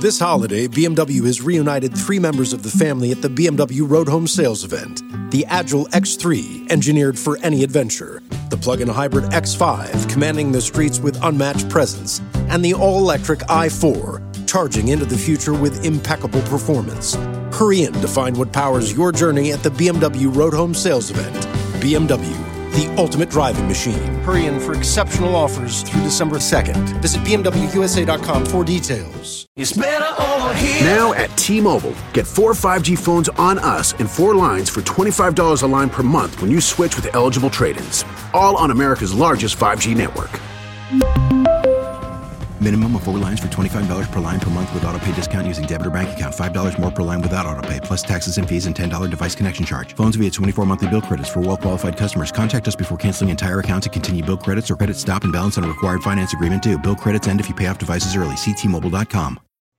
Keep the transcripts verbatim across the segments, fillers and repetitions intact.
This holiday, B M W has reunited three members of the family at the B M W Road Home Sales event. The Agile X three, engineered for any adventure. The plug-in hybrid X five, commanding the streets with unmatched presence. And the all-electric i four, charging into the future with impeccable performance. Hurry in to find what powers your journey at the B M W Road Home Sales event. B M W, the ultimate driving machine. Hurry in for exceptional offers through December second. Visit B M W U S A dot com for details. It's better over here. Now at T-Mobile, get four five G phones on us and four lines for twenty-five dollars a line per month when you switch with eligible trade-ins. All on America's largest five G network. Minimum of four lines for twenty-five dollars per line per month with autopay discount using debit or bank account. five dollars more per line without autopay, plus taxes and fees and ten dollars device connection charge. Phones via twenty-four monthly bill credits for well-qualified customers. Contact us before canceling entire account to continue bill credits or credit stop and balance on a required finance agreement due. Bill credits end if you pay off devices early. See T Mobile dot com.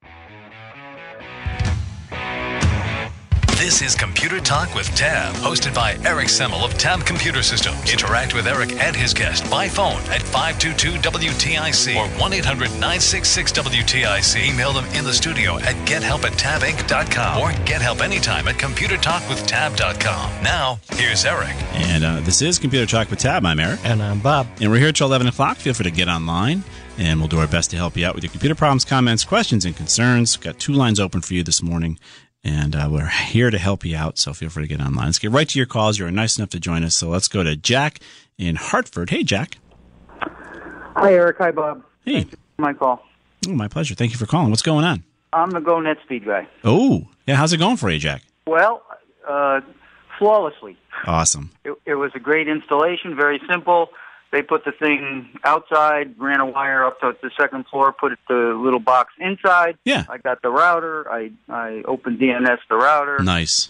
This is Computer Talk with Tab, hosted by Eric Semmel of Tab Computer Systems. Interact with Eric and his guest by phone at five two two W T I C or one eight hundred nine six six W T I C. Email them in the studio at get help at tab inc dot com or get help anytime at computer talk with tab dot com. Now, here's Eric. And uh, this is Computer Talk with Tab. I'm Eric. And I'm Bob. And we're here till eleven o'clock. Feel free to get online, and we'll do our best to help you out with your computer problems, comments, questions, and concerns. We've got two lines open for you this morning. And uh, we're here to help you out, so feel free to get online. Let's get right to your calls. You're nice enough to join us. So let's go to Jack in Hartford. Hey, Jack. Hi, Eric. Hi, Bob. Hey. Thanks for my call. Oh, my pleasure. Thank you for calling. What's going on? I'm the Go NetSpeed guy. Oh, yeah. How's it going for you, Jack? Well, uh, flawlessly. Awesome. It, it was a great installation, very simple. They put the thing outside, ran a wire up to the second floor, put it, the little box inside. Yeah. I got the router. I, I opened D N S the router. Nice.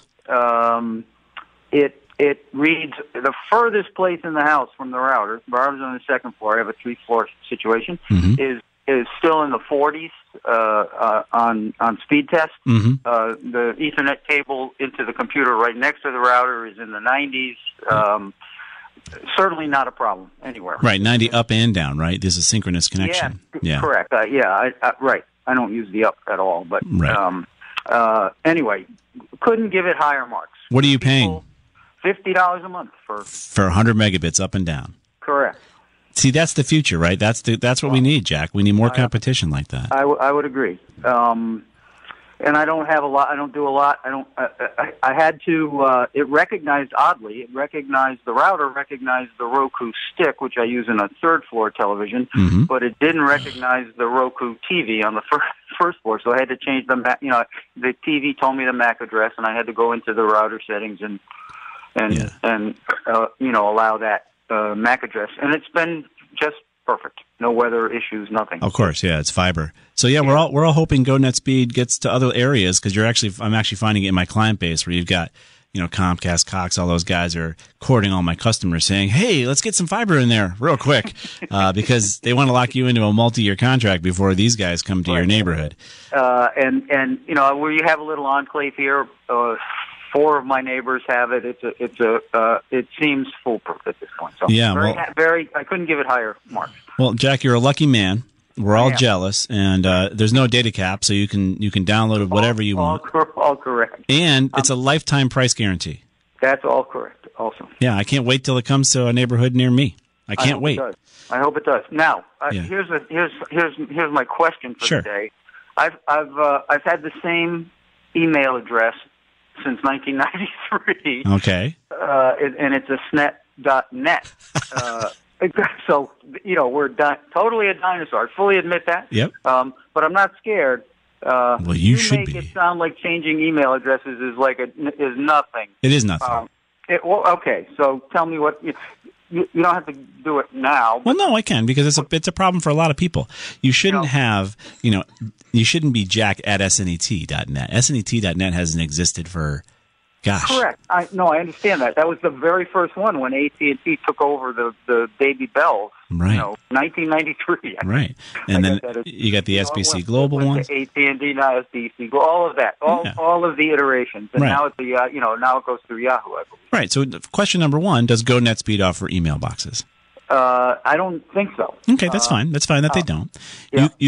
Um, it it reads the furthest place in the house from the router. The router's on the second floor. I have a three-floor situation. Mm-hmm. Is is still in the forties uh, uh, on on speed test. Mm-hmm. Uh, the Ethernet cable into the computer right next to the router is in the nineties. Um, certainly not a problem anywhere. Right, ninety up and down, right? There's a synchronous connection. Yeah, yeah. Correct. Uh, yeah, I, I, right. I don't use the up at all, but right. um, uh, anyway, couldn't give it higher marks. What are you paying? fifty dollars a month for for one hundred megabits up and down. Correct. See, that's the future, right? That's the that's what we need, Jack. We need more competition like that. I, w- I would agree. Um, and I don't have a lot. I don't do a lot. I don't. I, I, I had to. Uh, it recognized oddly. It recognized the router. Recognized the Roku stick, which I use in a third floor television, mm-hmm. but it didn't recognize the Roku T V on the first first floor. So I had to change the Mac. You know, the T V told me the M A C address, and I had to go into the router settings and and yeah. and uh, you know allow that uh, M A C address. And it's been just perfect. No weather issues, nothing. Of course, yeah, it's fiber. So yeah, we're all we're all hoping GoNetSpeed gets to other areas because you're actually I'm actually finding it in my client base where you've got you know Comcast, Cox, all those guys are courting all my customers, saying, "Hey, let's get some fiber in there real quick," uh, because they want to lock you into a multi-year contract before these guys come to right. your neighborhood. Uh, and and you know where you have a little enclave here. Uh, Four of my neighbors have it. It's a, it's a, uh, it seems foolproof at this point. So yeah, very, well, very, I couldn't give it higher marks. Well, Jack, you're a lucky man. We're all am. jealous, and uh, there's no data cap, so you can you can download whatever you all, want. All, cor- all correct. And um, it's a lifetime price guarantee. That's all correct. Also. Yeah, I can't wait till it comes to a neighborhood near me. I can't I hope wait. It does. I hope it does. Now, uh, Yeah. here's a, here's here's here's my question for Sure. today. I've I've uh, I've had the same email address since nineteen ninety-three. Okay. Uh, and, and it's a snet dot net. Uh, so, you know, we're di- totally a dinosaur. I fully admit that. Yep. Um, but I'm not scared. Uh, well, you, you should make be. it sound like changing email addresses is like a, is nothing. It is nothing. Um, it, well, okay, so tell me what... You, you, you don't have to do it now. Well, no, I can because it's a it's a problem for a lot of people. You shouldn't No. have, you know, you shouldn't be Jack at S N E T dot net. S N E T dot net hasn't existed for, gosh. Correct. I no, I understand that. That was the very first one when A T and T took over the the Baby Bells. Right. You know, nineteen ninety-three. Right. And I then got that. you got the You S B C know, Global went ones. to A T and T, now S B C, all of that, all Yeah. all of the iterations, and Right. now it's the uh, you know now it goes through Yahoo. I believe. Right. So question number one, does GoNetSpeed offer email boxes? Uh, I don't think so. Okay, that's Uh, fine. That's fine that they uh, don't. yeah. You you could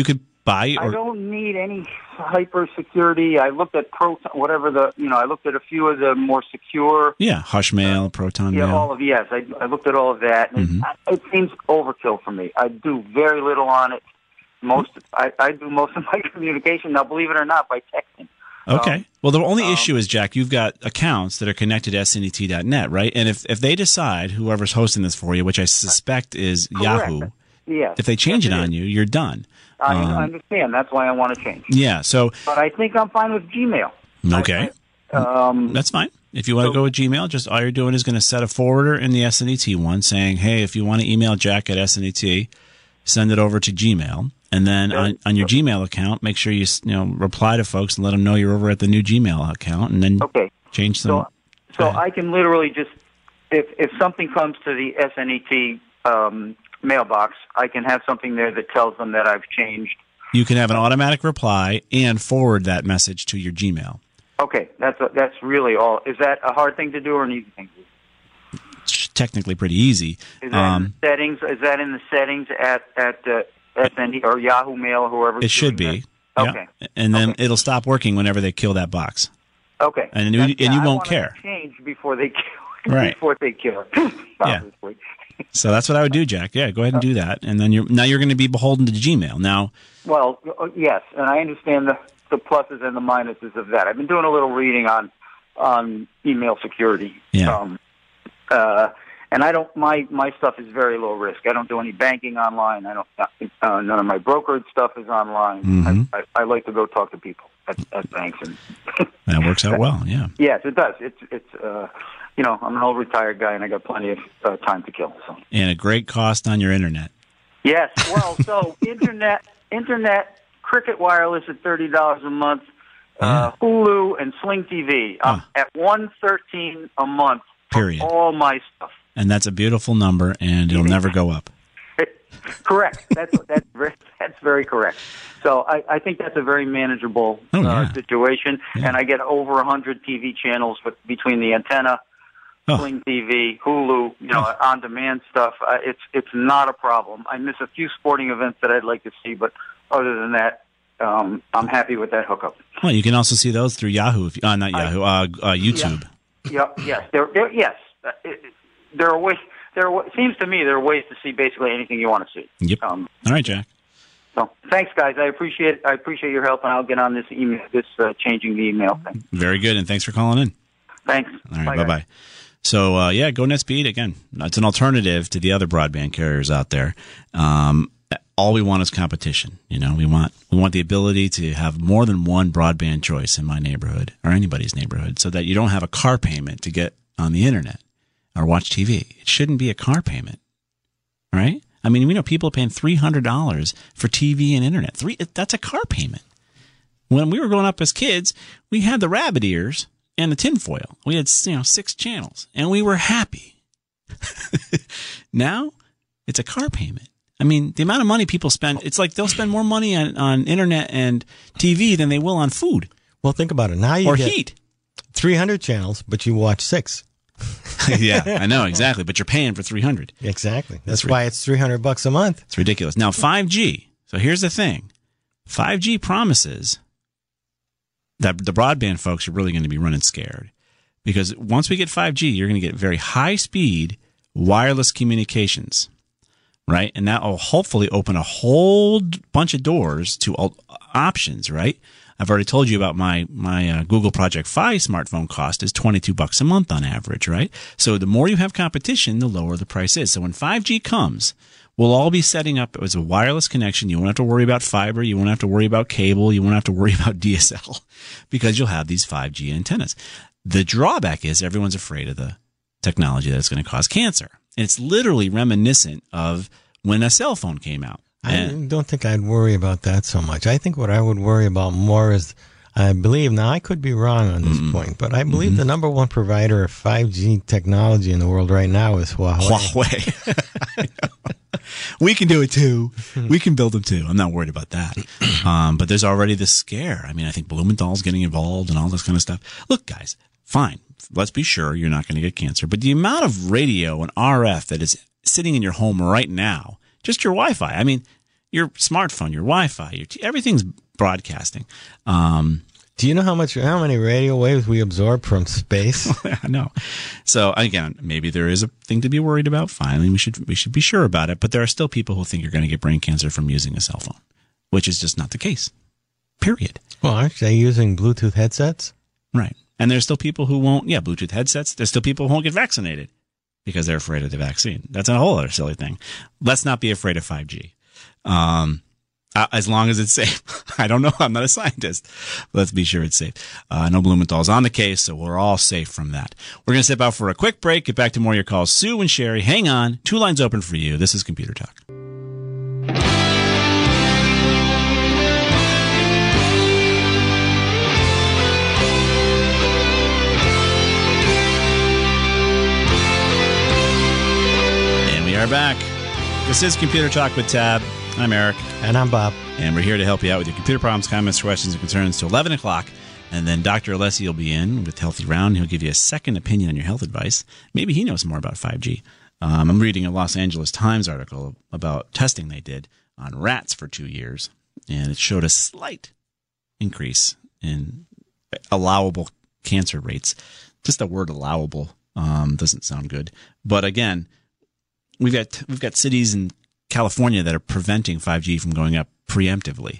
buy or I don't need any hyper security. I looked at Proton, whatever the you know. I looked at a few of the more secure. yeah, Hushmail, Proton Yeah, Mail. all of yes. I, I looked at all of that. And Mhm. it, it seems overkill for me. I do very little on it. Most I, I do most of my communication now, believe it or not, by texting. Okay. Um, Well, the only um, issue is, Jack, you've got accounts that are connected to S N E T dot net, right? And if if they decide, whoever's hosting this for you, which I suspect is Correct. Yahoo, Yes. if they change yes, it it on is. you, you're done. I, Um, I understand. That's why I want to change. Yeah. So But I think I'm fine with Gmail. okay. I, um, That's fine. If you want to So- go with Gmail, just all you're doing is going to set a forwarder in the S N E T one saying, hey, if you want to email Jack at S N E T, send it over to Gmail. And then Yeah. on, on your Gmail account, make sure you s- you know reply to folks and let them know you're over at the new Gmail account, and then okay. change some. So, so Go ahead. I can literally just, if if something comes to the S N E T um, mailbox, I can have something there that tells them that I've changed. You can have an automatic reply and forward that message to your Gmail. Okay, that's a, that's really all. Is that a hard thing to do or an easy thing to do? It's technically pretty easy. Is that Um, in the settings? Is that in the settings at at uh, S N D or Yahoo Mail or whoever? it should be. That? Yeah. Okay. And then Okay. it'll stop working whenever they kill that box. Okay. And you- That's- and you I won't wanna care. Change before they kill. Right. Before they kill it. Yeah. Obviously. So that's what I would do, Jack. Yeah, go ahead and do that. And then you're now you're going to be beholden to Gmail. Now, Well, uh, yes, and I understand the, the pluses and the minuses of that. I've been doing a little reading on on email security. Yeah. Um, uh, and I don't. My my stuff is very low risk. I don't do any banking online. I don't. Uh, none of my brokerage stuff is online. Mhm. I, I, I like to go talk to people at, at banks, and that works out well. Yeah. yes, it does. It's it's. Uh, you know, I'm an old retired guy, and I got plenty of uh, time to kill. So. And a great cost on your internet. Yes. Well, so internet, internet, Cricket Wireless at thirty dollars a month, uh, Hulu and Sling T V um, Huh. at one thirteen a month. for Period. All my stuff. And that's a beautiful number, and it'll never go up. Correct. That's that's very, that's very correct. So I, I think that's a very manageable Oh, yeah. uh, situation, Yeah. and I get over a hundred T V channels with, between the antenna. Oh. Sling T V, Hulu, you know, on-demand stuff. Uh, it's it's not a problem. I miss a few sporting events that I'd like to see, but other than that, um, I'm happy with that hookup. Well, you can also see those through Yahoo. If you, uh, not I- Yahoo, uh, uh, YouTube. Yep. Yes. There. There. Yes. Uh, it, there are ways. There are, wa- seems to me there are ways to see basically anything you want to see. Yep. Um, All right, Jack. so thanks, guys. I appreciate I appreciate your help, and I'll get on this email, this uh, changing the email thing. Very good, and thanks for calling in. Thanks. All right, Bye, bye guys. bye. So uh, yeah, GoNetspeed again. It's an alternative to the other broadband carriers out there. Um, all we want is competition. You know, we want we want the ability to have more than one broadband choice in my neighborhood or anybody's neighborhood, so that you don't have a car payment to get on the internet or watch T V. It shouldn't be a car payment, right? I mean, we know people are paying three hundred dollars for T V and internet. Three that's a car payment. When we were growing up as kids, we had the rabbit ears and the tinfoil. We had, you know, six channels, and we were happy. Now, it's a car payment. I mean, the amount of money people spend, it's like they'll spend more money on, on internet and T V than they will on food Well, think about it. Now you or get heat. three hundred channels, but you watch six. Yeah, I know, exactly. But you're paying for three hundred. Exactly. That's, That's right. why it's three hundred bucks a month. It's ridiculous. Now, five G. So here's the thing. five G promises that the broadband folks are really going to be running scared. Because once we get five G, you're going to get very high-speed wireless communications, right? And that will hopefully open a whole bunch of doors to al- options, right? I've already told you about my my uh, Google Project Fi smartphone cost is twenty-two bucks a month on average, right? So the more you have competition, the lower the price is. So when five G comes, we'll all be setting up as a wireless connection. You won't have to worry about fiber. You won't have to worry about cable. You won't have to worry about D S L because you'll have these five G antennas. The drawback is everyone's afraid of the technology that it's going to cause cancer. And it's literally reminiscent of when a cell phone came out. I And- don't think I'd worry about that so much. I think what I would worry about more is, I believe, now I could be wrong on this mm-hmm. point, but I believe mm-hmm. the number one provider of five G technology in the world right now is Huawei. Huawei. We can do it too. We can build them too. I'm not worried about that. Um, but there's already this scare. I mean, I think Blumenthal's getting involved and all this kind of stuff. Look, guys, fine. Let's be sure you're not going to get cancer. But the amount of radio and R F that is sitting in your home right now, just your Wi-Fi. I mean, your smartphone, your Wi-Fi, your t- everything's broadcasting. Um, Do you know how much, how many radio waves we absorb from space? I know. So again, maybe there is a thing to be worried about. Finally, we should we should be sure about it. But there are still people who think you're going to get brain cancer from using a cell phone, which is just not the case. Period. Well, aren't they using Bluetooth headsets? Right. And there's still people who won't. Yeah, Bluetooth headsets. There's still people who won't get vaccinated because they're afraid of the vaccine. That's a whole other silly thing. Let's not be afraid of five G. Um, Uh, as long as it's safe. I don't know. I'm not a scientist. Let's be sure it's safe. Uh, I know Blumenthal's on the case, so we're all safe from that. We're going to step out for a quick break, get back to more of your calls. Sue and Sherry, hang on. Two lines open for you. This is Computer Talk. And we are back. This is Computer Talk with Tab. I'm Eric. And I'm Bob. And we're here to help you out with your computer problems, comments, questions, and concerns till eleven o'clock. And then Doctor Alessi will be in with Healthy Round. He'll give you a second opinion on your health advice. Maybe he knows more about five G. Um, I'm reading a Los Angeles Times article about testing they did on rats for two years. And it showed a slight increase in allowable cancer rates. Just the word allowable um, doesn't sound good. But again, we've got we've got cities in California that are preventing five G from going up preemptively.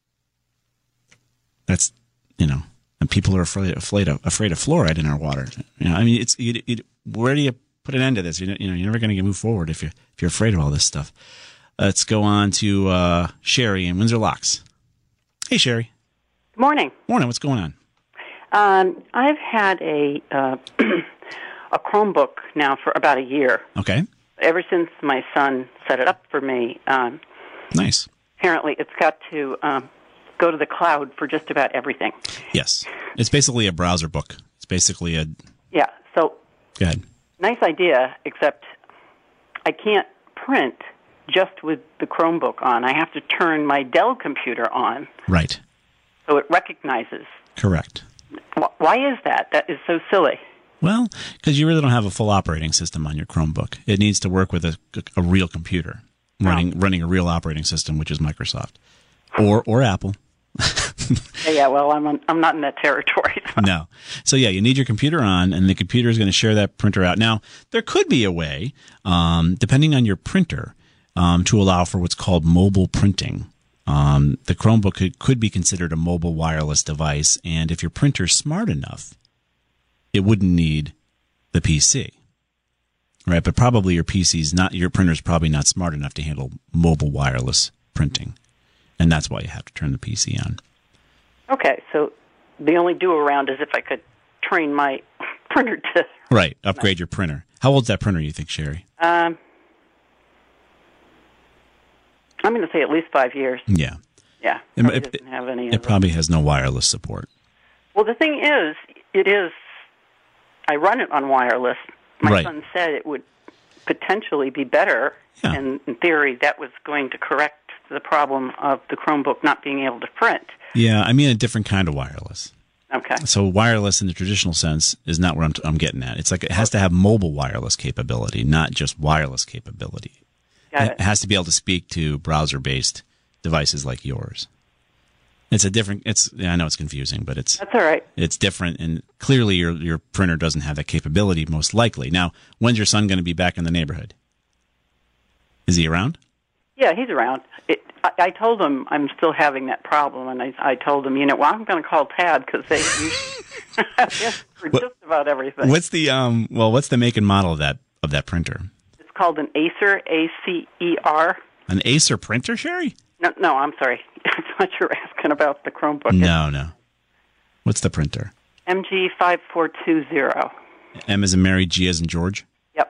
That's, you know, and people are afraid, afraid of afraid of fluoride in our water. You know, I mean, it's it, it, where do you put an end to this? You know, you know you're never going to move forward if you if you're afraid of all this stuff. Let's go on to uh, Sherry in Windsor Locks. Hey, Sherry. Good morning. Morning. What's going on? Um, I've had a uh, a Chromebook now for about a year. Okay. Ever since my son set it up for me. Um, nice. Apparently, it's got to um, go to the cloud for just about everything. Yes. It's basically a browser book. It's basically a... Yeah, so... Go ahead. Nice idea, except I can't print just with the Chromebook on. I have to turn my Dell computer on. Right. So it recognizes. Correct. Why is that? That is so silly. Well, because you really don't have a full operating system on your Chromebook. It needs to work with a, a real computer running oh. running a real operating system, which is Microsoft or or Apple. yeah, yeah, well, I'm on, I'm not in that territory. So. No. So, yeah, you need your computer on, and the computer is going to share that printer out. Now, there could be a way, um, depending on your printer, um, to allow for what's called mobile printing. Um, the Chromebook could, could be considered a mobile wireless device, and if your printer's smart enough, it wouldn't need the P C, right? But probably your P C's not, your printer's probably not smart enough to handle mobile wireless printing, and that's why you have to turn the P C on. Okay, so the only do around is if I could train my printer to right upgrade your printer. How old's that printer, you think, Sherry? Um, I'm going to say at least five years. Yeah, yeah. It, it doesn't have any. It of probably them. has no wireless support. Well, the thing is, it is. I run it on wireless. My right. son said it would potentially be better, yeah. and in theory, that was going to correct the problem of the Chromebook not being able to print. Yeah, I mean a different kind of wireless. Okay. So wireless in the traditional sense is not what I'm, I'm getting at. It's like it has to have mobile wireless capability, not just wireless capability. Got it. it. It has to be able to speak to browser-based devices like yours. It's a different. It's. I know it's confusing, but it's. That's all right. It's different, and clearly your your printer doesn't have that capability. Most likely. Now, when's your son going to be back in the neighborhood? Is he around? Yeah, he's around. It, I, I told him I'm still having that problem, and I, I told him, you know, well, I'm going to call Tab because they use for what, just about everything. What's the um? Well, what's the make and model of that of that printer? It's called an Acer, A C E R. An Acer printer, Sherry? No, no, I'm sorry. I thought you were asking about the Chromebook. No, no. What's the printer? M G five four two zero. M as in Mary, G as in George? Yep.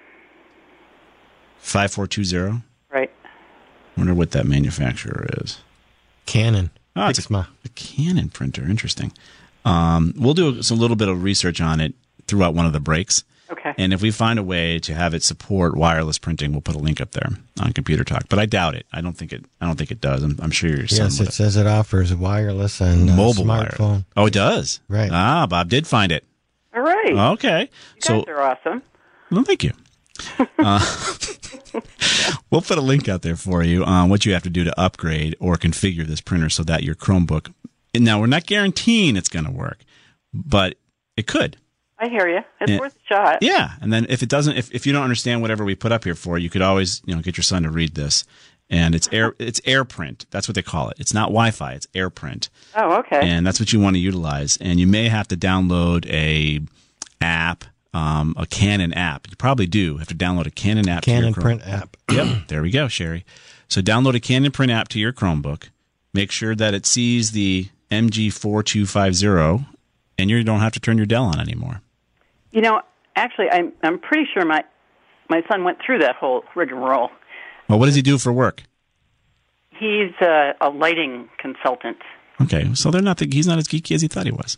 five four two zero? Right. Wonder what that manufacturer is. Canon. Oh, it's a, a Canon printer. Interesting. Um, we'll do a little bit of research on it throughout one of the breaks. Okay. And if we find a way to have it support wireless printing, we'll put a link up there on Computer Talk. But I doubt it. I don't think it. I don't think it does. I'm, I'm sure your son Yes, would it says it offers wireless and uh, mobile smartphone. wireless. Oh, it does. Right. Ah, Bob did find it. All right. Okay. You so guys are awesome. well, thank you. uh, we'll put a link out there for you on what you have to do to upgrade or configure this printer so that your Chromebook. Now, we're not guaranteeing it's going to work, but it could. I hear you. It's Yeah. worth a shot. Yeah, and then if it doesn't, if, if you don't understand whatever we put up here for, you could always, you know, get your son to read this. And it's air, it's AirPrint. That's what they call it. It's not Wi-Fi. It's AirPrint. Oh, okay. And that's what you want to utilize. And you may have to download a app, um, a Canon app. You probably do have to download a Canon app. Canon to your Chrome- Print app. Yep, there we go, Sherry. So download a Canon Print app to your Chromebook. Make sure that it sees the M G four two five zero, and you don't have to turn your Dell on anymore. You know, actually, I'm I'm pretty sure my my son went through that whole rigmarole. Well, what does he do for work? He's uh, a lighting consultant. Okay, so they're not the, he's not as geeky as he thought he was.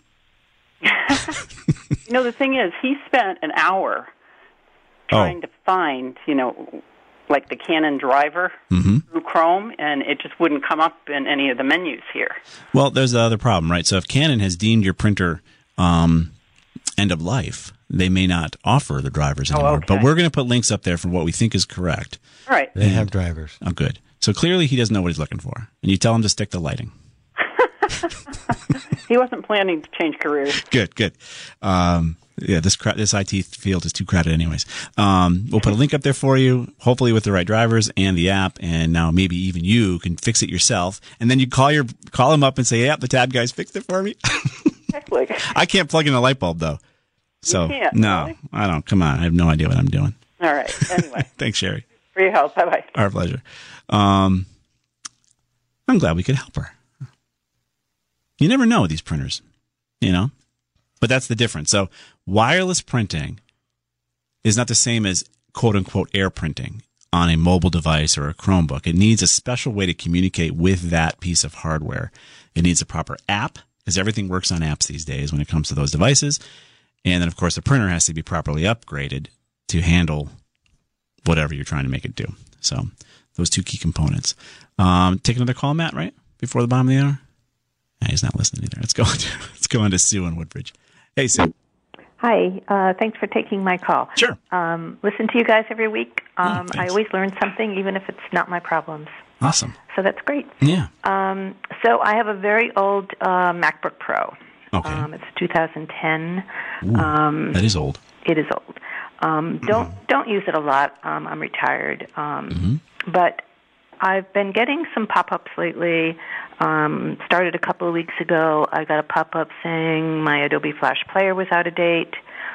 You know, the thing is, he spent an hour trying Oh. to find, you know, like the Canon driver Mm-hmm. through Chrome, and it just wouldn't come up in any of the menus here. Well, there's the other problem, right? So if Canon has deemed your printer um, end of life, they may not offer the drivers anymore. okay. But we're going to put links up there for what we think is correct. All right. They have drivers. Oh, good. So clearly he doesn't know what he's looking for. And you tell him to stick to lighting. He wasn't planning to change careers. Good, good. Um, yeah, this cra- this I T field is too crowded anyways. Um, we'll put a link up there for you, hopefully with the right drivers and the app, and now maybe even you can fix it yourself. And then you call your call him up and say, yeah, the tab guys fixed it for me. Exactly. I can't plug in a light bulb, though. So, You can't, no, really? I don't. Come on. I have no idea what I'm doing. All right. Anyway, Thanks, Sherry. for your help. Bye-bye. Our pleasure. Um, I'm glad we could help her. You never know with these printers, you know? But that's the difference. So wireless printing is not the same as quote-unquote air printing on a mobile device or a Chromebook. It needs a special way to communicate with that piece of hardware. It needs a proper app, because everything works on apps these days when it comes to those devices. And then, of course, the printer has to be properly upgraded to handle whatever you're trying to make it do. So those two key components. Um, take another call, Matt, right? Before the bottom of the hour? Nah, he's not listening either. Let's go on to, let's go on to Sue in Woodbridge. Hey, Sue. Hi. Uh, thanks for taking my call. Sure. Um, listen to you guys every week. Um, Oh, I thanks. always learn something, even if it's not my problems. Awesome. So that's great. Yeah. Um, so I have a very old uh, MacBook Pro. Okay. Um, it's two thousand ten. Ooh, um, that is old. It is old. Um, don't don't use it a lot. Um, I'm retired, um, Mm-hmm. but I've been getting some pop-ups lately. Um, started a couple of weeks ago. I got a pop-up saying my Adobe Flash Player was out of date,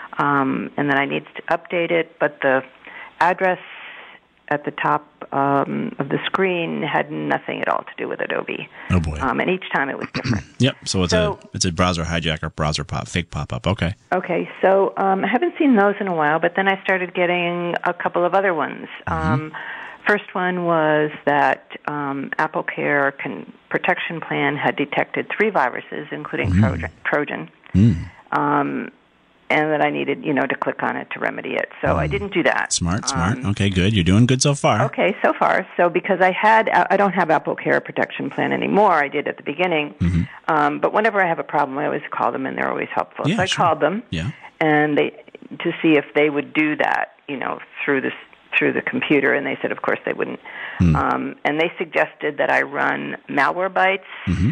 um, and that I needed to update it. But the address at the top um, of the screen had nothing at all to do with Adobe. Oh, boy. Um, and each time it was different. Yep. So it's So- a it's a browser hijacker, browser pop, fake pop-up. Okay. Okay, so um, I haven't seen those in a while, but then I started getting a couple of other ones. Mm-hmm. Um, first one was that um, AppleCare con- protection plan had detected three viruses, including Mm. Trojan, Trojan Mm. um, and that I needed, you know, to click on it to remedy it. So I didn't do that. Smart, smart. Um, Okay, good. You're doing good so far. Okay, so far. So because I had, I don't have Apple Care protection plan anymore. I did at the beginning. Mm-hmm. Um, but whenever I have a problem, I always call them, and they're always helpful. Yeah, so I sure. called them, Yeah. and they to see if they would do that, you know, through this through the computer, and they said, of course, they wouldn't. Hmm. Um, and they suggested that I run Malwarebytes. Mm-hmm.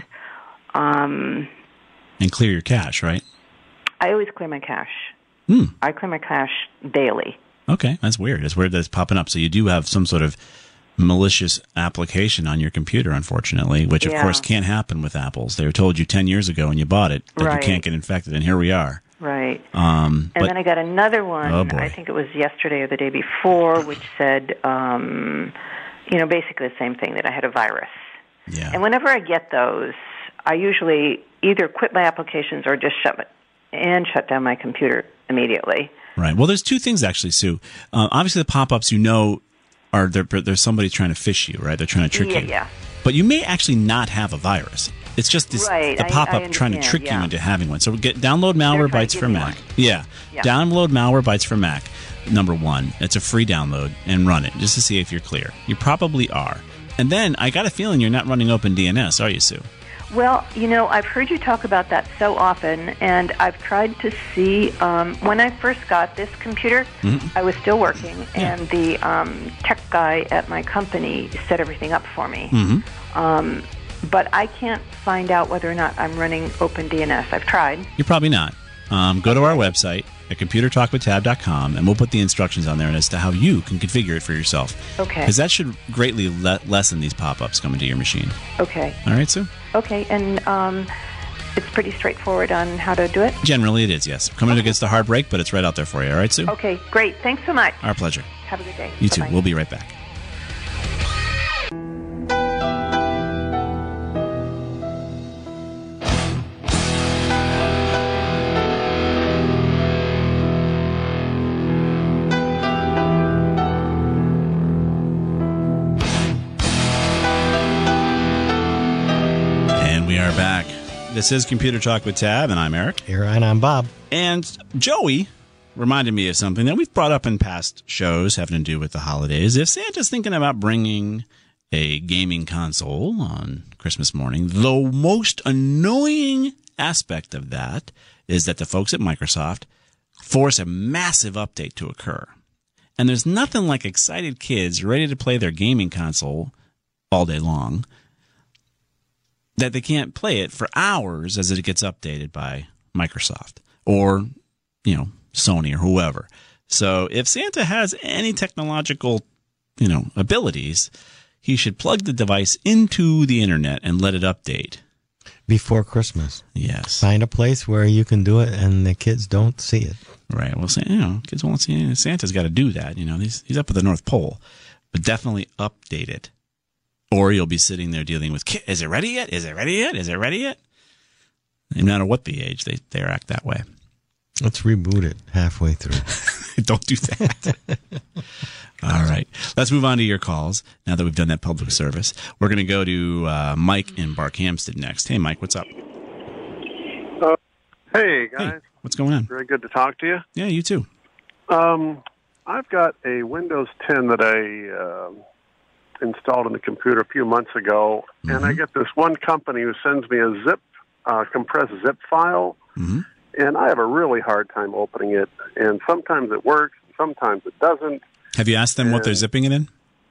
Um, And clear your cache, right? I always clear my cache. Hmm. I clear my cache daily. Okay, that's weird. It's weird that it's popping up. So you do have some sort of malicious application on your computer, unfortunately, which of Yeah. course can't happen with Apples. They were told you ten years ago when you bought it that Right. you can't get infected, and here we are. Right. Um, And but then I got another one, Oh, boy. I think it was yesterday or the day before, which said, um, you know, basically the same thing, that I had a virus. yeah, And whenever I get those, I usually either quit my applications or just shut my, and shut down my computer immediately. right. Well, there's two things actually, Sue. Uh, obviously, the pop-ups you know are there, there's somebody trying to phish you, right? They're trying to trick Yeah, you. yeah. But you may actually not have a virus. It's just this Right, the I- pop-up I trying to understand, trick you yeah. into having one. So get download trying to Malwarebytes give for me Mac. one. Yeah. Yeah. Download Malwarebytes for Mac. Number one, it's a free download, and run it just to see if you're clear. You probably are. And then I got a feeling you're not running OpenDNS, are you, Sue? Well, you know, I've heard you talk about that so often, and I've tried to see. Um, when I first got this computer, mm-hmm. I was still working, yeah. and the um, tech guy at my company set everything up for me. Mm-hmm. Um, but I can't find out whether or not I'm running OpenDNS. I've tried. You're probably not. Um, go to our website at computer talk with tab dot com, and we'll put the instructions on there as to how you can configure it for yourself. Okay. Because that should greatly le- lessen these pop-ups coming to your machine. Okay. All right, Sue? Okay, and um, it's pretty straightforward on how to do it? Generally, it is, yes. Coming okay. against a hard break, but it's right out there for you. All right, Sue? Okay, great. Thanks so much. Our pleasure. Have a good day. You Bye-bye. too. We'll be right back. Back. This is Computer Talk with Tab, and I'm Eric. Here, and I'm Bob. And Joey reminded me of something that we've brought up in past shows having to do with the holidays. If Santa's thinking about bringing a gaming console on Christmas morning, the most annoying aspect of that is that the folks at Microsoft force a massive update to occur. And there's nothing like excited kids ready to play their gaming console all day long that they can't play it for hours as it gets updated by Microsoft or, you know, Sony or whoever. So if Santa has any technological, you know, abilities, he should plug the device into the internet and let it update. Before Christmas. Yes. Find a place where you can do it and the kids don't see it. Right. Well, you know, kids won't see it. Santa's got to do that. You know, he's, he's up at the North Pole. But definitely update it. Or you'll be sitting there dealing with, is it ready yet? Is it ready yet? Is it ready yet? No matter what the age, they, they act that way. Let's reboot it halfway through. Don't do that. All right. Let's move on to your calls now that we've done that public service. We're going to go to uh, Mike in Barkhamsted next. Hey, Mike, what's up? Uh, hey, guys. Hey, what's going on? Very good to talk to you. Yeah, you too. Um, I've got a Windows ten that I... Uh, installed in the computer a few months ago, mm-hmm. and I get this one company who sends me a zip, uh, compressed zip file, mm-hmm. and I have a really hard time opening it, and sometimes it works, sometimes it doesn't. Have you asked them and, what they're zipping it in?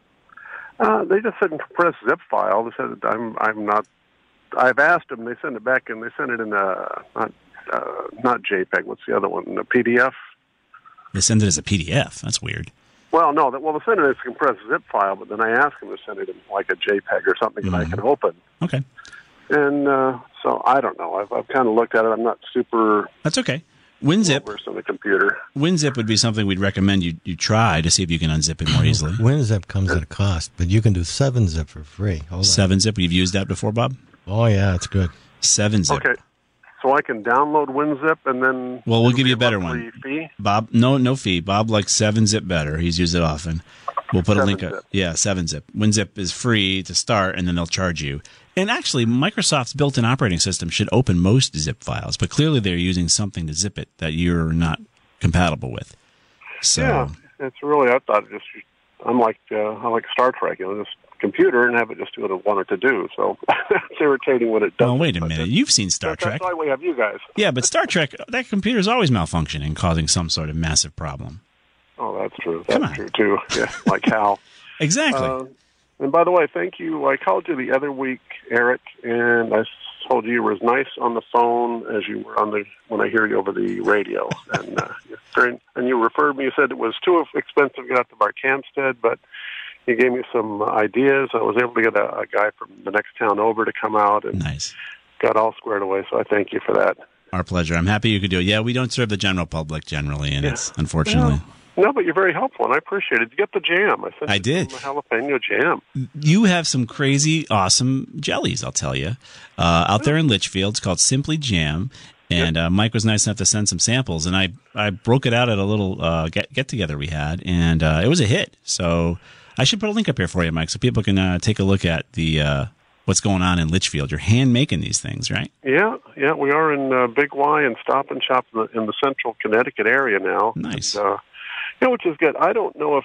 Uh, they just said compressed zip file. They said I'm I'm not. I've asked them. They send it back, and they send it in a not uh, not JPEG. What's the other one? A P D F. They send it as a P D F. That's weird. Well, no, well, they send it as a compressed zip file, but then I ask them to send it in like a JPEG or something mm-hmm. that I can open. Okay. And uh, so I don't know. I've, I've kind of looked at it. I'm not super. That's okay. WinZip. Versed on the computer. WinZip would be something we'd recommend you you try to see if you can unzip it more easily. WinZip comes at a cost, but you can do seven zip for free. Hold seven zip. You've used that before, Bob? Oh yeah, it's good. seven zip. Okay. So I can download WinZip and then... Well, we'll give you a better one. Fee? Bob, no no fee. Bob likes seven zip better. He's used it often. We'll put a link up. Yeah, seven zip. WinZip is free to start, and then they'll charge you. And actually, Microsoft's built-in operating system should open most zip files, but clearly they're using something to zip it that you're not compatible with. So, yeah, it's really, I thought it just, I'm like, uh, I like Star Trek, you know, just computer and have it just do what it wanted to do. So it's irritating when it doesn't. Well, wait a minute. You've seen Star that's, Trek. That's why we have you guys. Yeah, but Star Trek, that computer's always malfunctioning, causing some sort of massive problem. Oh, that's true. That's true, too. Yeah, like Hal. Exactly. Uh, and by the way, thank you. I called you the other week, Eric, and I told you you were as nice on the phone as you were on the when I hear you over the radio. and uh, and you referred me. You said it was too expensive to get out to Barkhamsted, but you gave me some ideas. I was able to get a, a guy from the next town over to come out and nice. Got all squared away. So I thank you for that. Our pleasure. I'm happy you could do it. Yeah, we don't serve the general public generally, and yeah. it's unfortunately. No. no, but you're very helpful, and I appreciate it. Did you get the jam? I, sent I you did. Some jalapeno jam. You have some crazy, awesome jellies, I'll tell you. Uh, out there in Litchfield, it's called Simply Jam. And uh, Mike was nice enough to send some samples, and I, I broke it out at a little uh, get get together we had, and uh, it was a hit. So I should put a link up here for you, Mike, so people can uh, take a look at the uh, what's going on in Litchfield. You're hand making these things, right? Yeah, yeah, we are in uh, Big Y and Stop and Shop in the, in the central Connecticut area now. Nice. And, uh, yeah, which is good. I don't know if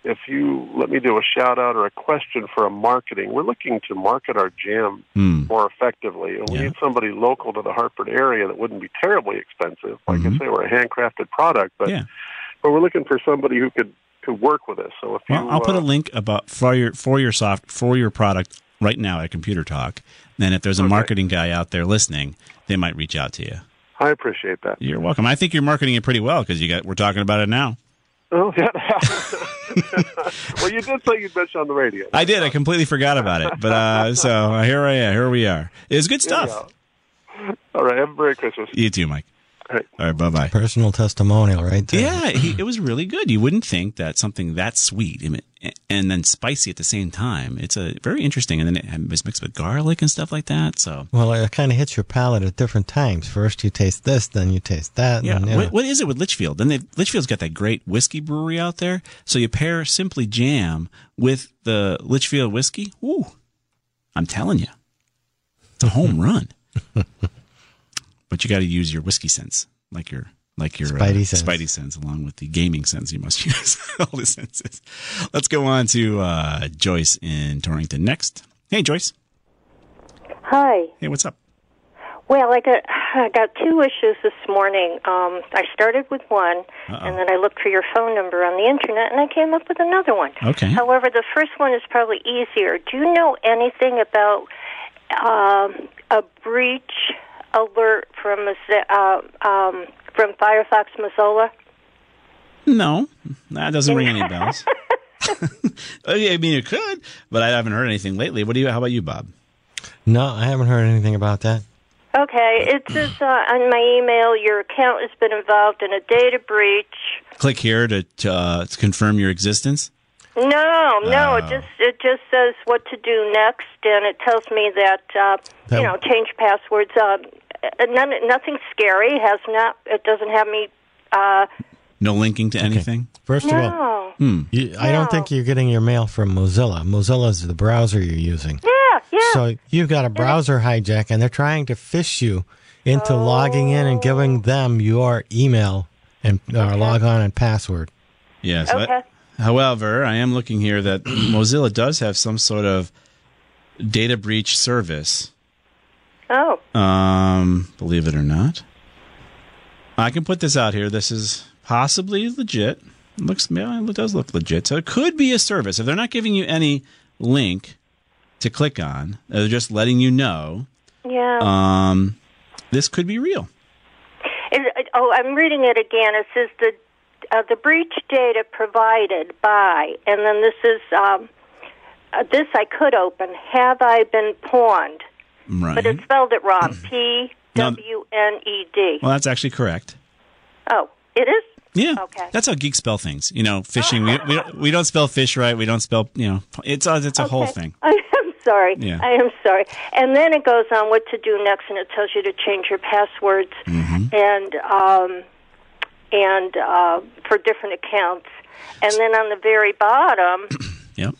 if you let me do a shout out or a question for a marketing, we're looking to market our jam Mm. more effectively, and we Yeah. need somebody local to the Hartford area that wouldn't be terribly expensive. Like Mhm. I say, we're a handcrafted product, but Yeah. but we're looking for somebody who could could work with us. So if Well, you, I'll put uh, a link about for your for your soft for your product right now at Computer Talk. And if there's a Okay. marketing guy out there listening, they might reach out to you. I appreciate that. You're welcome. I think you're marketing it pretty well because you got we're talking about it now. Oh yeah. Well, you did say you'd mention on the radio. I did. I completely forgot about it. But uh, so here I am. Here we are. It's good There you stuff. go. All right. Have a Merry Christmas. You too, Mike. All right. All right. Bye bye. Personal testimonial, right there. Yeah, he, it was really good. You wouldn't think that something that sweet I mean, and then spicy at the same time. It's a very interesting, and then it was mixed with garlic and stuff like that. So Well, it kind of hits your palate at different times. First you taste this, then you taste that. yeah, and, you know. what, what is it with Litchfield? Then they- Litchfield's got that great whiskey brewery out there. So you pair Simply Jam with the Litchfield whiskey. Ooh, I'm telling you, it's a home run. But you got to use your whiskey sense, like your like your Spidey uh, sense. Spidey sense, along with the gaming sense. You must use all the senses. Let's go on to uh, Joyce in Torrington next. Hey, Joyce. Hi. Hey, what's up? Well, I got I got two issues this morning. Um, I started with one, Uh-oh. and then I looked for your phone number on the internet, and I came up with another one. Okay. However, the first one is probably easier. Do you know anything about um, a breach alert from Mozi- uh, um, from Firefox Mozilla? No, that doesn't ring any bells. Okay, I mean, it could, but I haven't heard anything lately. What do you? How about you, Bob? No, I haven't heard anything about that. Okay, it says uh, on my email, your account has been involved in a data breach. Click here to to, uh, to confirm your existence. No, no, Oh. it just it just says what to do next, and it tells me that uh, That- you know change passwords. Uh, none, nothing scary. Has not. It doesn't have me. Uh, No linking to anything. First of all, no. Hmm. you, I don't think you're getting your mail from Mozilla. Mozilla is the browser you're using. Yeah, yeah. So you've got a browser hijack, and they're trying to fish you into logging in and giving them your email and uh, log on and password. Yes. I- Okay. however, I am looking here that Mozilla does have some sort of data breach service. Oh. Um, believe it or not, I can put this out here. This is possibly legit. It looks, yeah, it does look legit. So it could be a service. If they're not giving you any link to click on, they're just letting you know. Yeah. Um, this could be real. It, it- oh, I'm reading it again. It says the uh, the breach data provided by, and then this is um, uh, this I could open. Have I been pawned? Right. But it spelled it wrong. P No. W N E D. Well, that's actually correct. Oh, it is? Yeah. Okay. That's how geeks spell things. You know, phishing. we, we don't- we don't spell fish right. We don't spell. You know, it's a, it's a whole Okay. thing. I am sorry. Yeah. I am sorry. And then it goes on what to do next, and it tells you to change your passwords Mm-hmm. and um, and uh, for different accounts. And then on the very bottom, Yep.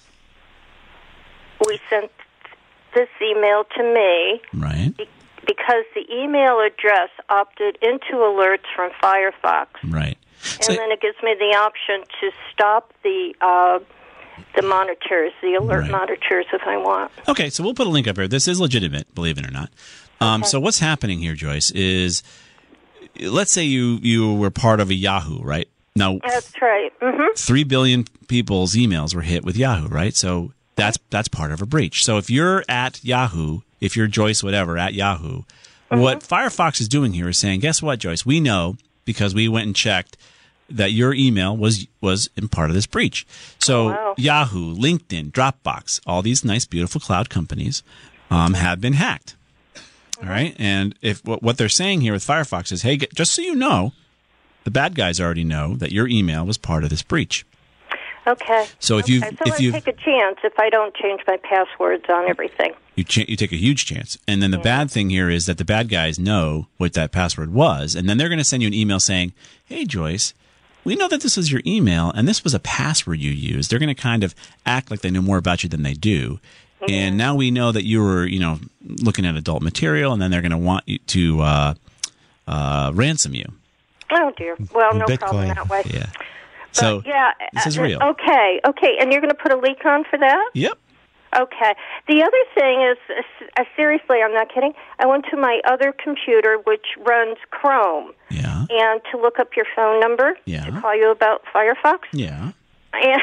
we sent this email to me Right. be- because the email address opted into alerts from Firefox. Right. And So- then it gives me the option to stop the uh, the monitors, the alert Right. monitors, if I want. Okay, so we'll put a link up here. This is legitimate, believe it or not. Um, So what's happening here, Joyce, is let's say you you were part of a Yahoo, right? Now, That's right. Mm-hmm. three billion people's emails were hit with Yahoo, right? So that's that's part of a breach. So if you're at Yahoo, if you're Joyce, whatever, at Yahoo, what Firefox is doing here is saying, guess what, Joyce? We know because we went and checked that your email was was in part of this breach. So wow. Yahoo, LinkedIn, Dropbox, all these nice, beautiful cloud companies um, have been hacked. All right, and if what what they're saying here with Firefox is, hey, just so you know, the bad guys already know that your email was part of this breach. Okay. So if okay. you so if I you take a chance if I don't change my passwords on everything. you ch- you take a huge chance, and then the bad thing here is that the bad guys know what that password was, and then they're going to send you an email saying, "Hey, Joyce, we know that this was your email, and this was a password you used." They're going to kind of act like they know more about you than they do. And now we know that you were, you know, looking at adult material, and then they're going to want you to uh, uh, ransom you. Oh dear. Well, no problem Bitcoin. that way. Yeah. So yeah, this is uh, real. Okay, okay, and you're going to put a leak on for that? Yep. Okay. The other thing is, uh, seriously, I'm not kidding. I went to my other computer, which runs Chrome, Yeah. and to look up your phone number Yeah. to call you about Firefox. Yeah. And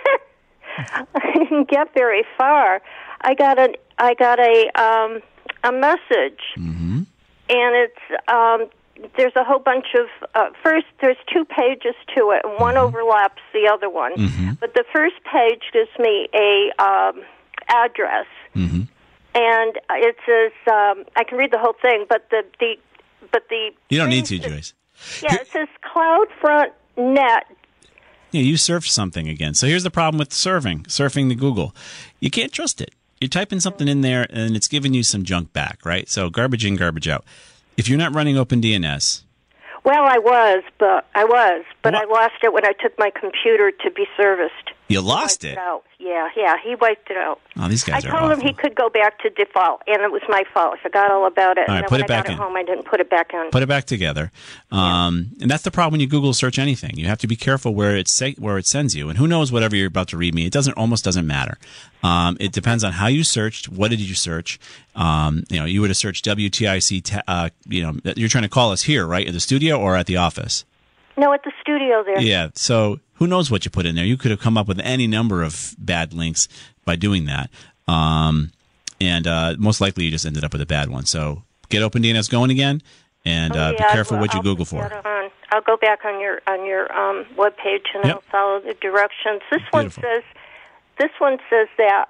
I didn't get very far. I got a I got a um, a message, Mm-hmm. and it's um, there's a whole bunch of uh, first there's two pages to it, and one Mm-hmm. overlaps the other one. Mm-hmm. But the first page gives me a um, address, Mm-hmm. and it says um, I can read the whole thing, but the the but the You don't need to, Joyce. yeah it says CloudFront Net. Yeah, you surfed something again. So here's the problem with surfing, surfing the Google. You can't trust it. You're typing something in there, and it's giving you some junk back, right? So garbage in, garbage out. If you're not running OpenDNS, Well, I was, but I was, but I lost it when I took my computer to be serviced. you lost Wiped it. out. Yeah, yeah, he wiped it out. Oh, these guys I are told him awful. he could go back to default, and it was my fault. I forgot all about it. All right, and then put when it I back got in. it home, I didn't put it back on. Put it back together. Um, and that's the problem when you Google search anything. You have to be careful where it say, where it sends you. And who knows whatever you're about to read me. It doesn't almost doesn't matter. Um, it depends on how you searched. What did you search? Um, you know, you would have searched W T I C. Ta- uh, you know, you're trying to call us here, right, at the studio or at the office? No, at the studio there. Yeah. So who knows what you put in there? You could have come up with any number of bad links by doing that. Um, and uh, most likely you just ended up with a bad one. So get OpenDNS going again, and uh, Oh, be yeah, careful well, what you I'll Google put for. that on. I'll go back on your on your um, web page and Yep. I'll follow the directions. This Beautiful. one says this one says that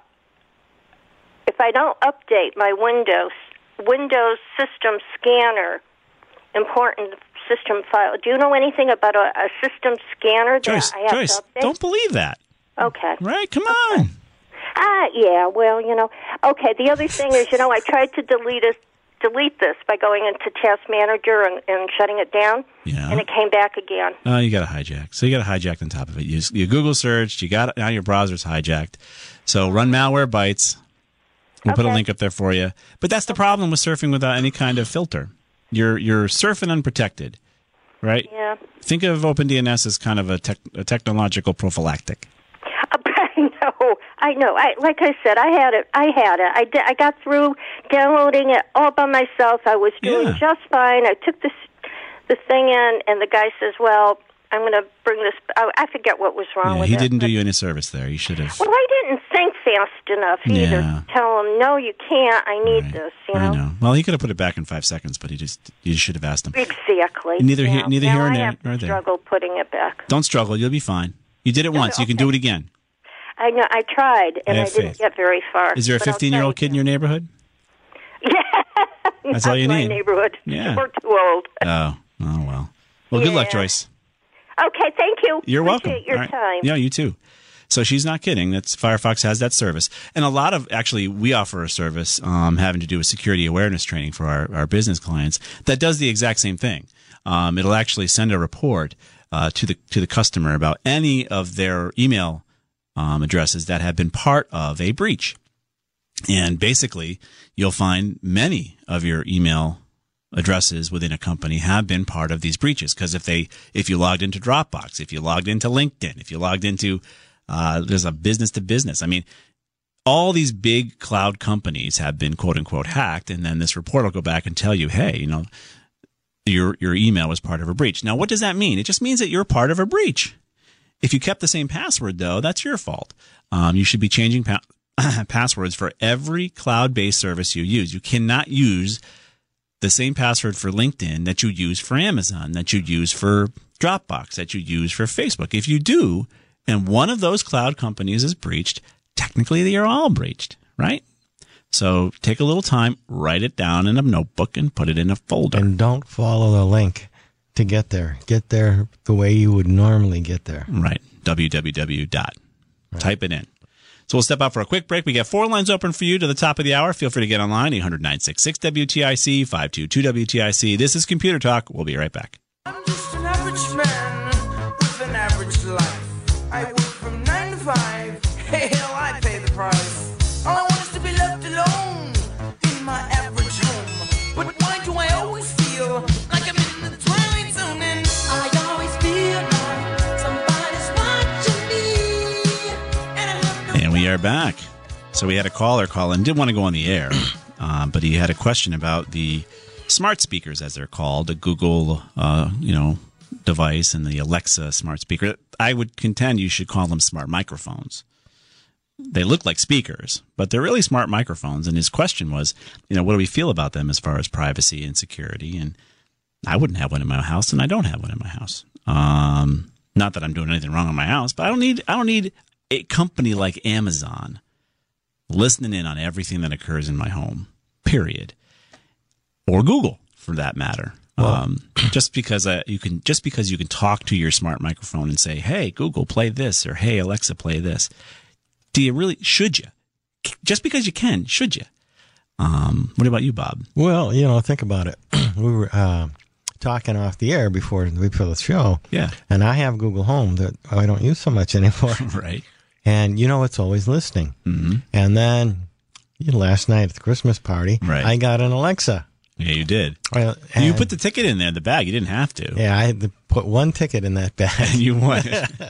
if I don't update my Windows Windows system scanner, important system file. Do you know anything about a, a system scanner that Joyce, I have Joyce, to update? don't believe that. Okay. Right? Come on. Ah, yeah. Well, you know. Okay. The other thing is, you know, I tried to delete it, delete this by going into Task Manager and, and shutting it down, Yeah. and it came back again. Oh, you got a hijack. So you got a hijacked on top of it. You, you Google searched. You got now your browser's hijacked. So run Malwarebytes. We'll put a Okay. link up there for you. But that's the problem with surfing without any kind of filter. You're you're surfing unprotected, right? Yeah. Think of OpenDNS as kind of a, tech, a technological prophylactic. I know. I know. I like I said, I had it. I had it. I did, I got through downloading it all by myself. I was doing Yeah. just fine. I took this the thing in, and the guy says, "Well, I'm going to bring this." I, I forget what was wrong Yeah, with he it. didn't do but- you any service there. You should have. Well, I didn't think fast enough either. Yeah. Tell him, "No, you can't. I need Right. this." You I know. know. Well, he could have put it back in five seconds, but he just you should have asked him. Exactly. Neither yeah. here- neither now here I nor- have to nor there. struggle putting it back. Don't struggle. You'll be fine. You did it once. You can okay. do it again. I know. I tried, and I I, have didn't faith. get very far. Is there a but I'll fifteen-year-old try kid in your neighborhood? again. That's all you Not need. My neighborhood. Yeah. We're too old. Oh, oh well. Well, good luck, Yeah. Joyce. Okay, thank you. You're welcome. Appreciate your All right. time. Yeah, you too. So she's not kidding. That's Firefox has that service, and a lot of actually we offer a service um, having to do with security awareness training for our, our business clients that does the exact same thing. Um, it'll actually send a report uh, to the to the customer about any of their email um, addresses that have been part of a breach, and basically you'll find many of your email addresses within a company have been part of these breaches because if they if you logged into Dropbox, if you logged into LinkedIn, if you logged into uh, there's a business to business. I mean, all these big cloud companies have been quote unquote hacked, and then this report will go back and tell you, hey, you know, your your email was part of a breach. Now, what does that mean? It just means that you're part of a breach. If you kept the same password, though, that's your fault. Um, you should be changing pa- passwords for every cloud-based service you use. You cannot use the same password for LinkedIn that you use for Amazon, that you use for Dropbox, that you use for Facebook. If you do, and one of those cloud companies is breached, technically they are all breached, right? So take a little time, write it down in a notebook, and put it in a folder. And don't follow the link to get there. Get there the way you would normally get there. Right. www. Dot. Right. Type it in. So we'll step out for a quick break. We got four lines open for you to the top of the hour. Feel free to get online, eight hundred, nine six six, W T I C, five two two W T I C. This is Computer Talk. We'll be right back. I'm just an average man with an average life. I work from nine to five. Hey, hell, I pay the price. All I want is to be left alone in my average home. But why do I always feel like I'm in the twilight zone? And I always feel like somebody's are back. So we had a caller call in, didn't want to go on the air, uh, but he had a question about the smart speakers, as they're called, the Google, uh, you know, device and the Alexa smart speaker. I would contend you should call them smart microphones. They look like speakers, but they're really smart microphones. And his question was, you know, what do we feel about them as far as privacy and security? And I wouldn't have one in my house, and I don't have one in my house. Um, not that I'm doing anything wrong in my house, but I don't need I don't need a company like Amazon listening in on everything that occurs in my home, period. Or Google, for that matter. Well, um, just because uh, you can, just because you can talk to your smart microphone and say, "Hey, Google, play this," or "Hey, Alexa, play this." Do you really? Should you? Just because you can, should you? Um, what about you, Bob? Well, you know, think about it. We were uh, talking off the air before before the show. Yeah. And I have Google Home that I don't use so much anymore. Right. And, you know, it's always listening. Mm-hmm. And then you know, last night at the Christmas party, right. I got an Alexa. Yeah, you did. Well, you put the ticket in there in the bag. You didn't have to. Yeah, I had to put one ticket in that bag. And you won.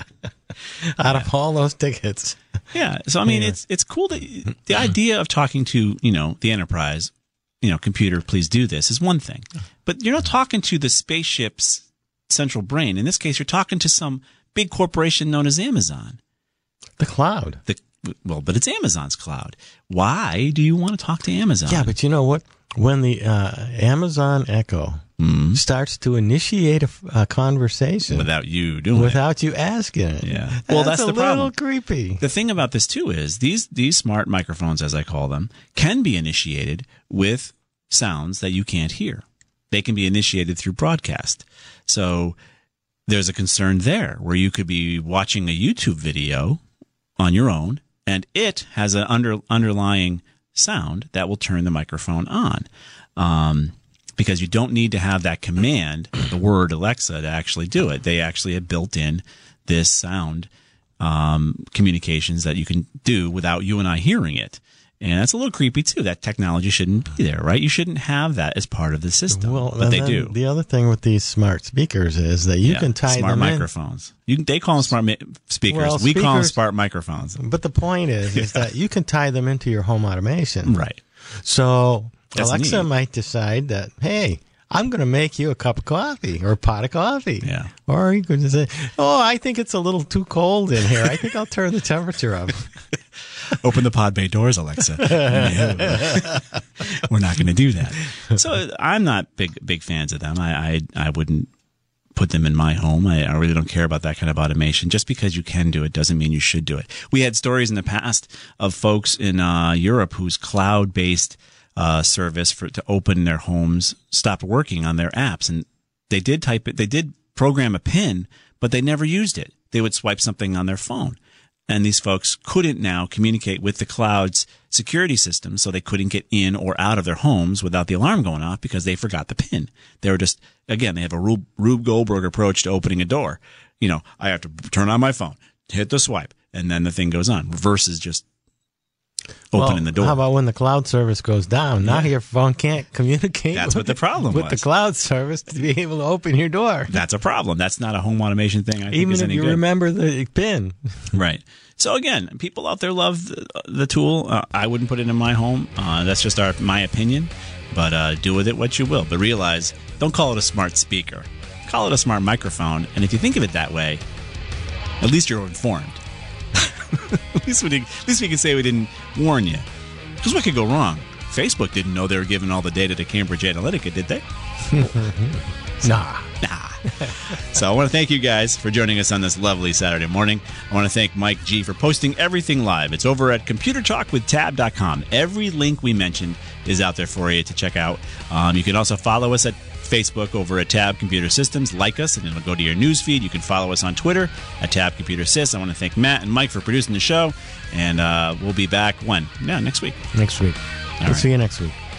Out of all those tickets. Yeah. So, I mean, yeah. it's it's cool that the idea of talking to, you know, the enterprise, you know, computer, please do this, is one thing. But you're not talking to the spaceship's central brain. In this case, you're talking to some big corporation known as Amazon. The cloud. The, well, but it's Amazon's cloud. Why do you want to talk to Amazon? Yeah, but you know what? When the uh, Amazon Echo mm. starts to initiate a, a conversation without you doing without it. you asking it, yeah. That's Well, that's a the problem. Little creepy. The thing about this too is these these smart microphones, as I call them, can be initiated with sounds that you can't hear. They can be initiated through broadcast. So there's a concern there where you could be watching a YouTube video on your own, and it has an under, underlying sound that will turn the microphone on. Um, because you don't need to have that command, the word Alexa, to actually do it. They actually have built in this sound um, communications that you can do without you and I hearing it. And that's a little creepy, too. That technology shouldn't be there, right? You shouldn't have that as part of the system, well, but they then do. The other thing with these smart speakers is that you yeah, can tie smart them microphones. You can, they call them smart mi- speakers. Well, we speakers, call them smart microphones. But the point is, is that you can tie them into your home automation. Right. So That's Alexa neat. might decide that, hey, I'm going to make you a cup of coffee or a pot of coffee. Yeah. Or you could just say, oh, I think it's a little too cold in here. I think I'll turn the temperature up. Open the pod bay doors, Alexa. No. We're not going to do that. So I'm not big big fans of them. I I, I wouldn't put them in my home. I, I really don't care about that kind of automation. Just because you can do it doesn't mean you should do it. We had stories in the past of folks in uh, Europe whose cloud-based uh, service for to open their homes stopped working on their apps, and they did type it. They did program a PIN, but they never used it. They would swipe something on their phone. And these folks couldn't now communicate with the cloud's security system, so they couldn't get in or out of their homes without the alarm going off because they forgot the PIN. They were just, again, they have a Rube, Rube Goldberg approach to opening a door. You know, I have to turn on my phone, hit the swipe, and then the thing goes on versus just opening well, the door. How about when the cloud service goes down? Now Yeah. your phone can't communicate That's with, what the problem with was. the cloud service to be able to open your door. That's a problem. That's not a home automation thing. I think Even is if any you good. remember the PIN. Right. So again, people out there love the, the tool. Uh, I wouldn't put it in my home. Uh, that's just our my opinion. But uh, do with it what you will. But realize, don't call it a smart speaker. Call it a smart microphone. And if you think of it that way, at least you're informed. at least we did, at least we can say we didn't warn you. Because what could go wrong? Facebook didn't know they were giving all the data to Cambridge Analytica, did they? Nah. Nah. So I want to thank you guys for joining us on this lovely Saturday morning. I want to thank Mike G for posting everything live. It's over at computer talk with tab dot com. Every link we mentioned is out there for you to check out. Um, you can also follow us at Facebook over at Tab Computer Systems. Like us, and it'll go to your news feed. You can follow us on Twitter at Tab Computer Sys. I want to thank Matt and Mike for producing the show. And uh, we'll be back when? Yeah, next week. Next week. All We'll right. see you next week.